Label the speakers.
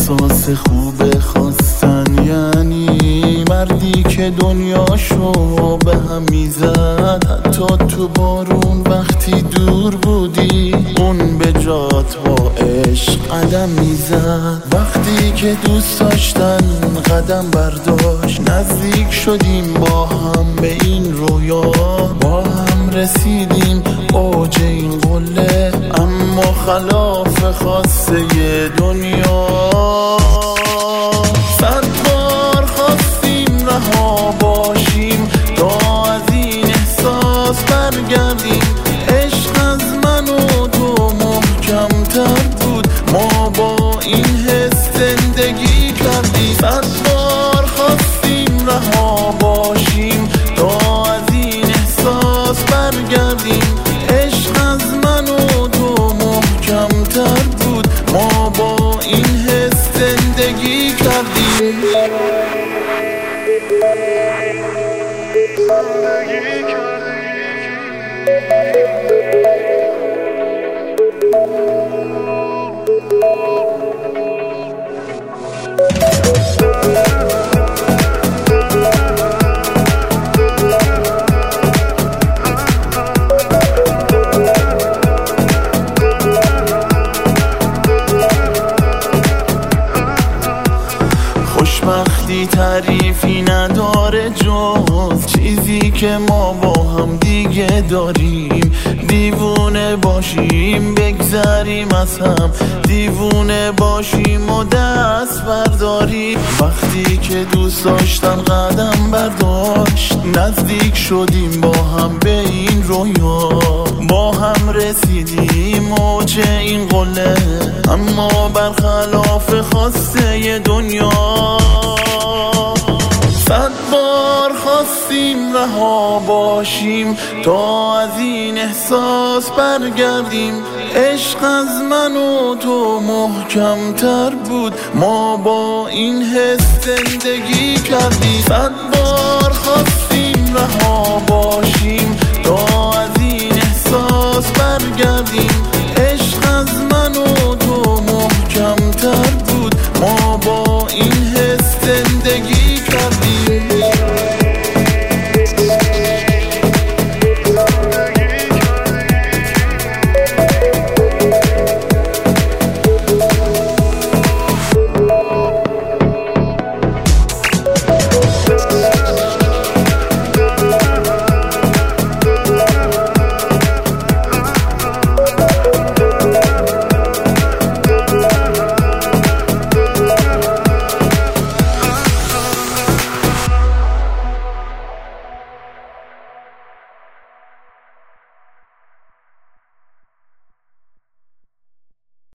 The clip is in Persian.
Speaker 1: احساس خوب خواستن یعنی مردی که دنیاشو به هم میزد، حتی تو بارون وقتی دور بودی اون به جات با عشق قدم میزد. وقتی که دوست داشتن قدم برداشت، نزدیک شدیم با هم به این رویا، با هم رسیدیم اوج این قله، اما خلاف خواسته دنیا. صد بار خواستیم رها باشیم تا از این احساس برگردیم، عشق از من و تو محکم تر بود، ما با این حس زندگی کردیم. صد بار خواستیم رها باشیم تا از این احساس برگردیم، عشق از من و تو محکم تر بود، ما با این حس زندگی کردیم. خوشبختی تعریفی نداره جز چیزی که ما با هم دیگه داریم. دیوونه باشیم بگذریم از هم، دیوونه باشیم و دست برداریم. وقتی که دوست داشتن قدم برداشت، نزدیک شدیم با هم به این رویا، با هم رسیدیم اوج این قله، اما برخلاف خواسته دنیا. صد بار خواستیم رها باشیم تا از این احساس برگردیم، عشق از من و تو محکم تر بود، ما با این حس زندگی کردیم. صد بار خواستیم رها باشیم